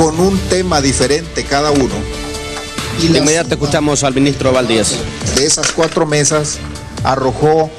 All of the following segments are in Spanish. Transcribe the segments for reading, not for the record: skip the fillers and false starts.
con un tema diferente cada uno. Y de inmediato escuchamos al ministro Valdíez. De esas 4 mesas arrojó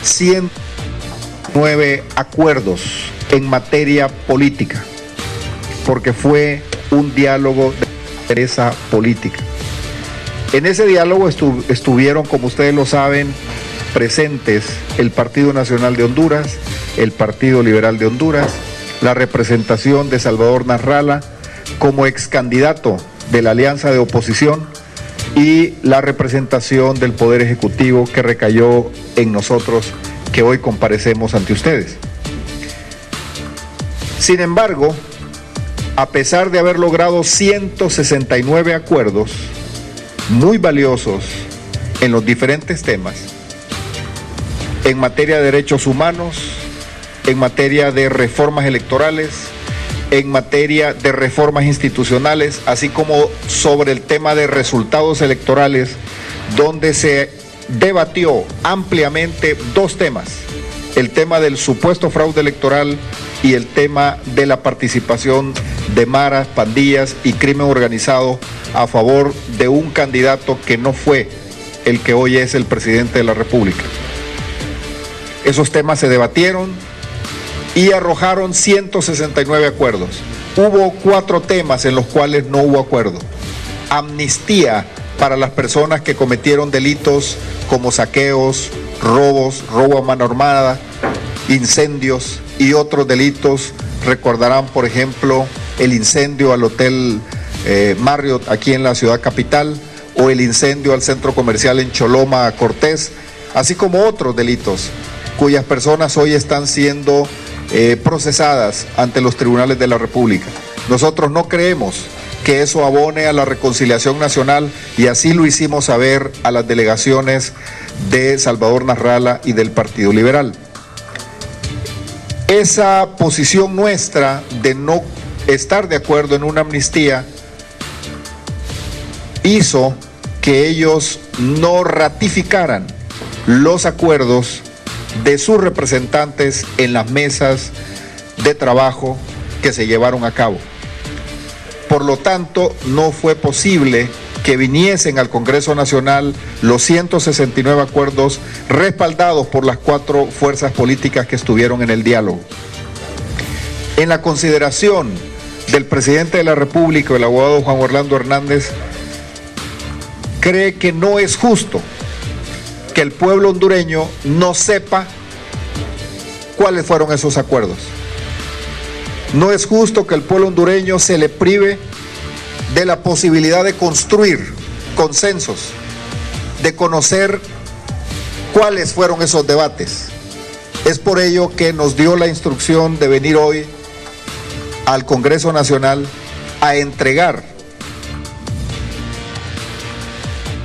109 acuerdos en materia política, porque fue un diálogo de interés política. En ese diálogo estuvieron, como ustedes lo saben, presentes el Partido Nacional de Honduras, el Partido Liberal de Honduras, la representación de Salvador Nasralla como ex candidato de la alianza de oposición y la representación del Poder Ejecutivo que recayó en nosotros, que hoy comparecemos ante ustedes. Sin embargo, a pesar de haber logrado 169 acuerdos muy valiosos en los diferentes temas, en materia de derechos humanos, en materia de reformas electorales, en materia de reformas institucionales, así como sobre el tema de resultados electorales, donde se debatió ampliamente 2 temas, el tema del supuesto fraude electoral y el tema de la participación de maras, pandillas y crimen organizado a favor de un candidato que no fue el que hoy es el presidente de la República. Esos temas se debatieron y arrojaron 169 acuerdos. Hubo 4 temas en los cuales no hubo acuerdo. Amnistía para las personas que cometieron delitos como saqueos, robos, robo a mano armada, incendios y otros delitos. Recordarán, por ejemplo, el incendio al Hotel Marriott aquí en la ciudad capital, o el incendio al centro comercial en Choloma, Cortés, así como otros delitos cuyas personas hoy están siendo procesadas ante los tribunales de la República. Nosotros no creemos que eso abone a la reconciliación nacional, y así lo hicimos saber a las delegaciones de Salvador Nasralla y del Partido Liberal. Esa posición nuestra de no estar de acuerdo en una amnistía hizo que ellos no ratificaran los acuerdos de sus representantes en las mesas de trabajo que se llevaron a cabo. Por lo tanto, no fue posible que viniesen al Congreso Nacional los 169 acuerdos respaldados por las 4 fuerzas políticas que estuvieron en el diálogo. En la consideración del presidente de la República, el abogado Juan Orlando Hernández, cree que no es justo que el pueblo hondureño no sepa cuáles fueron esos acuerdos. No es justo que el pueblo hondureño se le prive de la posibilidad de construir consensos, de conocer cuáles fueron esos debates. Es por ello que nos dio la instrucción de venir hoy al Congreso Nacional a entregar